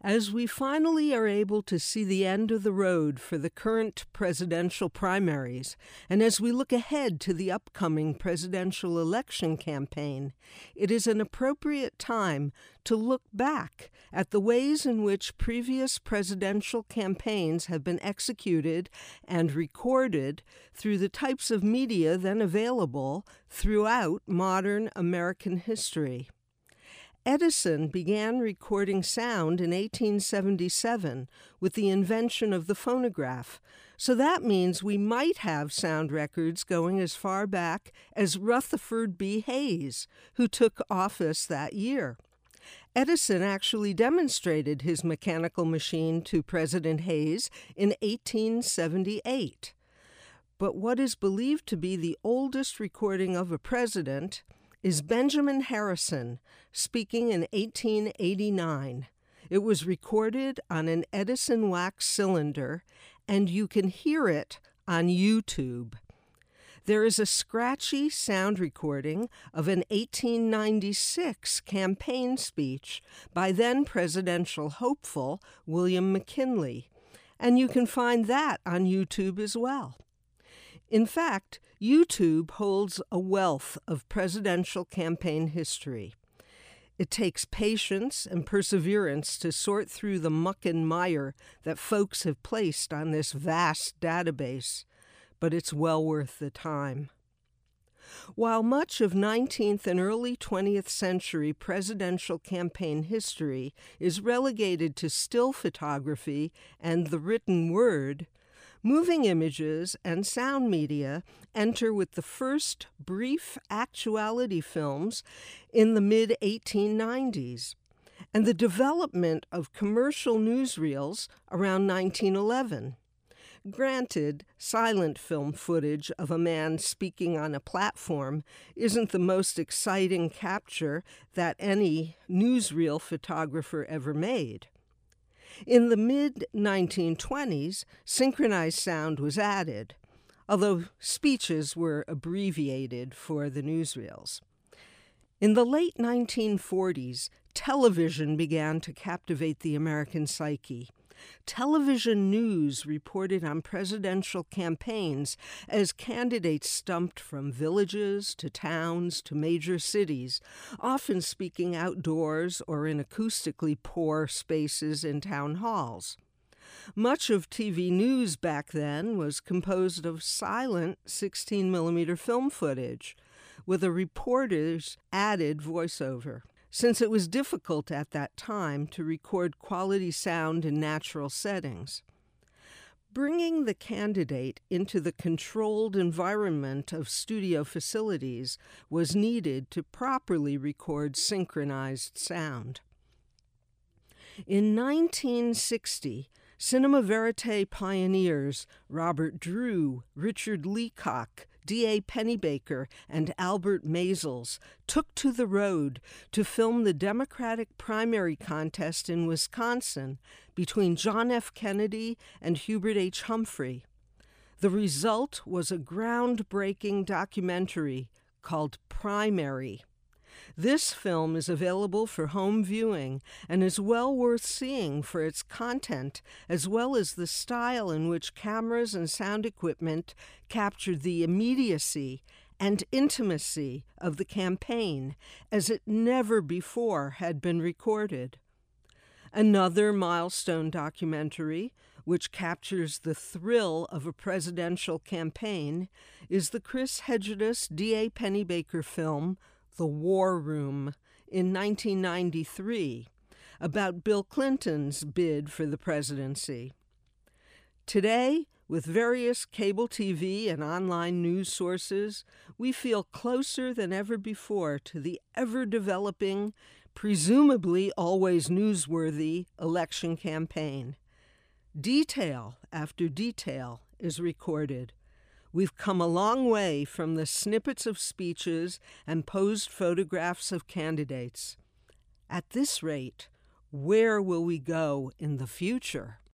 As we finally are able to see the end of the road for the current presidential primaries, and as we look ahead to the upcoming presidential election campaign, it is an appropriate time to look back at the ways in which previous presidential campaigns have been executed and recorded through the types of media then available throughout modern American history. Edison began recording sound in 1877 with the invention of the phonograph, so that means we might have sound records going as far back as Rutherford B. Hayes, who took office that year. Edison actually demonstrated his mechanical machine to President Hayes in 1878. But what is believed to be the oldest recording of a president is Benjamin Harrison speaking in 1889. It was recorded on an Edison wax cylinder, and you can hear it on YouTube. There is a scratchy sound recording of an 1896 campaign speech by then presidential hopeful William McKinley, and you can find that on YouTube as well. In fact, YouTube holds a wealth of presidential campaign history. It takes patience and perseverance to sort through the muck and mire that folks have placed on this vast database, but it's well worth the time. While much of 19th and early 20th century presidential campaign history is relegated to still photography and the written word, moving images and sound media enter with the first brief actuality films in the mid-1890s, and the development of commercial newsreels around 1911. Granted, silent film footage of a man speaking on a platform isn't the most exciting capture that any newsreel photographer ever made. In the mid-1920s, synchronized sound was added, although speeches were abbreviated for the newsreels. In the late 1940s, television began to captivate the American psyche. Television news reported on presidential campaigns as candidates stumped from villages to towns to major cities, often speaking outdoors or in acoustically poor spaces in town halls. Much of TV news back then was composed of silent 16mm film footage, with a reporter's added voiceover, since it was difficult at that time to record quality sound in natural settings. Bringing the candidate into the controlled environment of studio facilities was needed to properly record synchronized sound. In 1960, cinema verite pioneers Robert Drew, Richard Leacock, D.A. Pennebaker, and Albert Maysles took to the road to film the Democratic primary contest in Wisconsin between John F. Kennedy and Hubert H. Humphrey. The result was a groundbreaking documentary called Primary. This film is available for home viewing and is well worth seeing for its content, as well as the style in which cameras and sound equipment captured the immediacy and intimacy of the campaign as it never before had been recorded. Another milestone documentary, which captures the thrill of a presidential campaign, is the Chris Hegedus D.A. Pennebaker film, The War Room, in 1993, about Bill Clinton's bid for the presidency. Today, with various cable TV and online news sources, we feel closer than ever before to the ever-developing, presumably always newsworthy election campaign. Detail after detail is recorded. We've come a long way from the snippets of speeches and posed photographs of candidates. At this rate, where will we go in the future?